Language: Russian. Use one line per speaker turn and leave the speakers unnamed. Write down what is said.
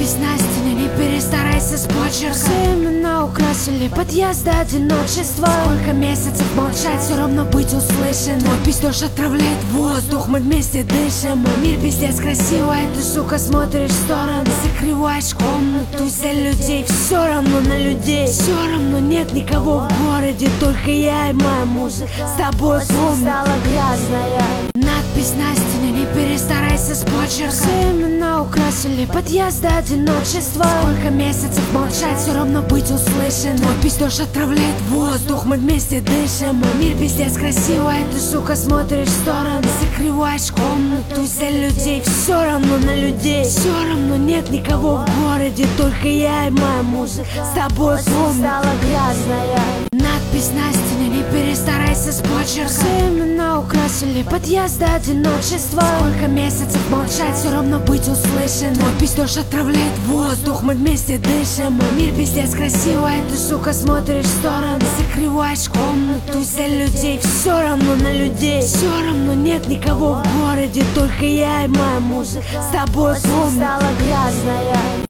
Надпись на стене, не перестарайся с почерком. Все имена украсили подъезды одиночества. Сколько месяцев молчать, все равно быть услышанным. Твой пиздеж отравляет воздух, мы вместе дышим. Мой мир пиздец красивый, ты, сука, смотришь в сторону. Закрываешь комнату из-за людей, все равно на людей. Все равно нет никого в городе, только я и моя музыка. С тобой стала грязная. Надпись на стене, не перестарайся с почерком. Все имена украсили подъезды одиночества. Сколько месяцев молчать, все равно быть услышанным. Твой пиздеж отравляет воздух, мы вместе дышим. Мой мир пиздец красивый, ты, сука, смотришь в сторону. Закрываешь комнату из-за людей, все равно на людей. Все равно нет никого в городе, только я и моя музыка. С тобой стала грязная. Надпись на стене, не перестарайся с почерком. Все имена украсили подъезды одиночества. Сколько месяцев молчать, все равно быть услышанным. Твой пиздеж отравляет воздух, мы вместе дышим. Мой мир пиздец красивый, ты, сука, смотришь в сторону. Закрываешь комнату из-за людей, все равно на людей. Все равно нет никого в городе, только я и моя музыка. С тобой стала грязная.